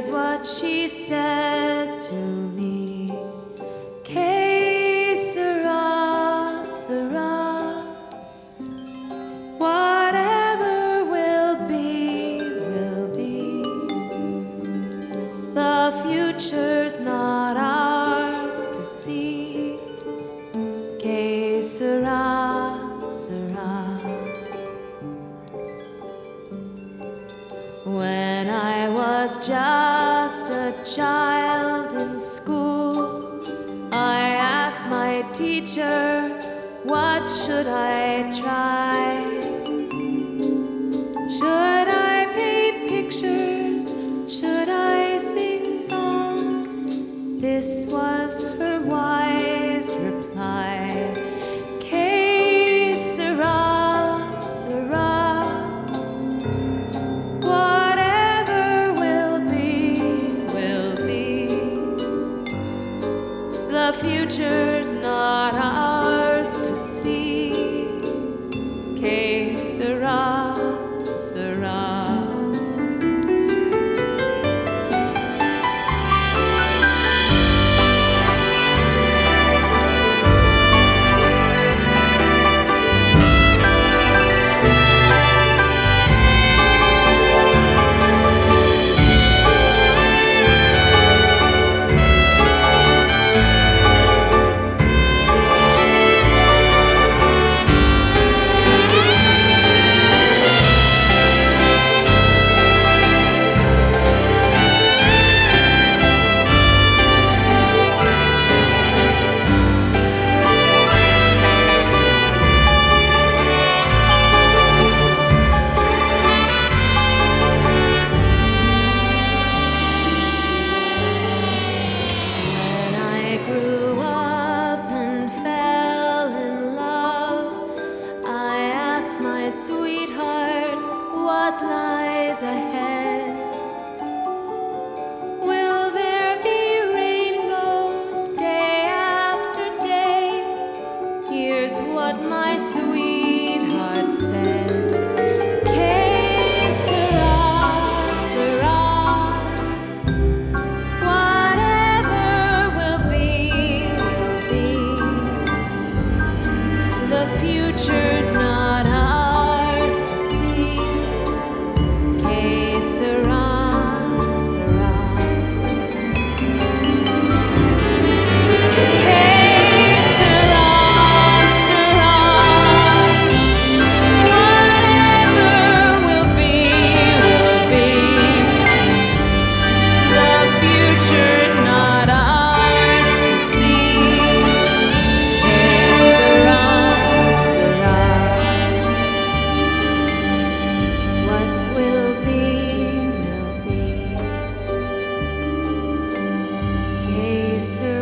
Here's what she said to me. Que sera, sera. Whatever will be, will be. The future's not ours to see. Que sera, sera. When I was just a child in school, I asked my teacher, what should I try? Should I paint pictures? Should I sing songs? This was her wise reply. Que sera, sera. The future's not ours to see. Que sera, sera. My sweetheart, what lies ahead? Will there be rainbows day after day? Here's what my sweetheart said. Que sera, sera. Whatever will be, will be. The future's not ours to see. Que sera, sera. Que sera, sera. Whatever will be, will be. The future's not ours to see. Que sera, sera. What will be, will be. Que sera.